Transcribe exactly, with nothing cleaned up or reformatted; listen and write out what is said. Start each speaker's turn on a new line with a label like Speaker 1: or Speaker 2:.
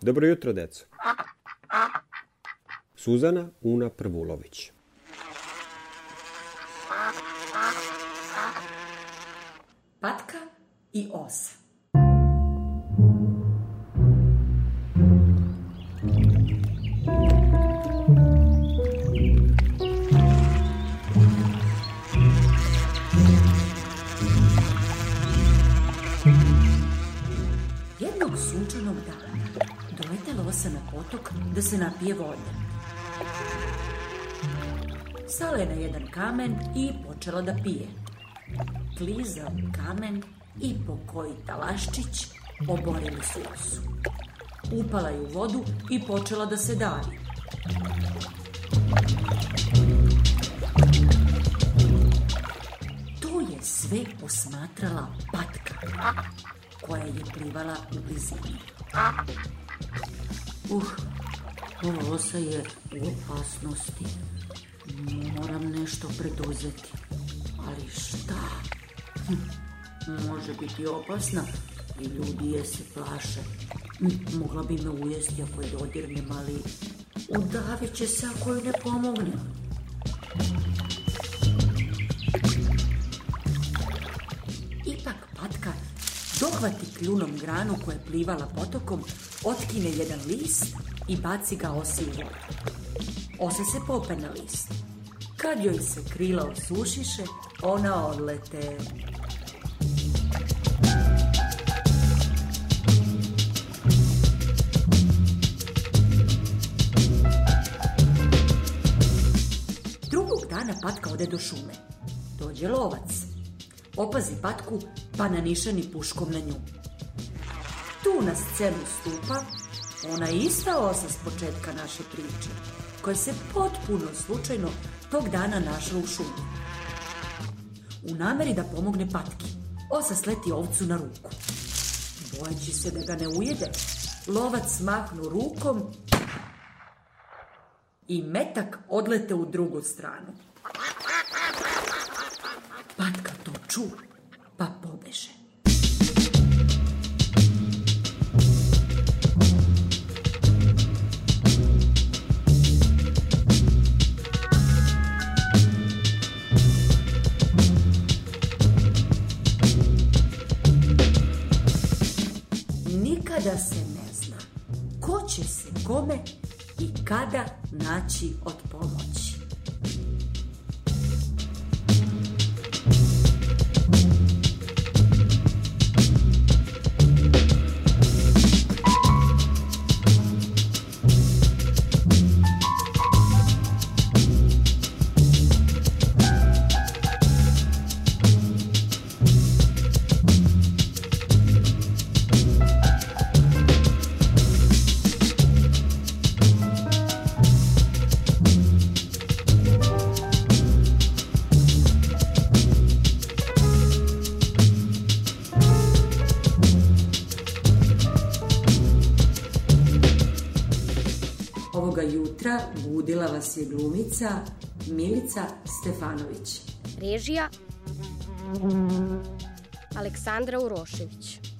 Speaker 1: Dobro jutro, deco. Suzana Una Prvulović.
Speaker 2: Patka i osa. Jednog sunčanog dana doletela osa na potok da se napije vode. Stala je na jedan kamen i počela da pije. Klizao kamen i po koji talaščić oborili su osu. Upala je u vodu i počela da se davi. To je sve posmatrala Patka, koja je plivala u blizini. Uh, ova osa je u opasnosti. Moram nešto preduzeti. Ali šta? Hm, može biti opasna i ljudi je se plaše. Hm, mogla bi me ujesti ako je dodirnem, ali udavit će se ako joj ne pomognem. Ipak Patka dohvati kljunom granu koja je plivala potokom, otkine jedan list i baci ga osi u vodu. Osa se pope na list. Kad joj se krila osušiše, ona odlete. Drugog dana Patka ode do šume. Dođe lovac. Opazi Patku, pa nanišani puškom na nju. Tu na scenu stupa ona ista osa s početka naše priče, koja se potpuno slučajno tog dana našla u šumi. U nameri da pomogne Patki, osa sleti ovcu na ruku. Bojeći se da ga ne ujede, lovac mahnu rukom i metak odlete u drugu stranu. Patka to ču, pa pobeže. Nikada se ne zna ko će se kome i kada naći od pomoći. Ovoga jutra budila vas je glumica Milica Stefanović.
Speaker 3: Režija Aleksandra Urošević.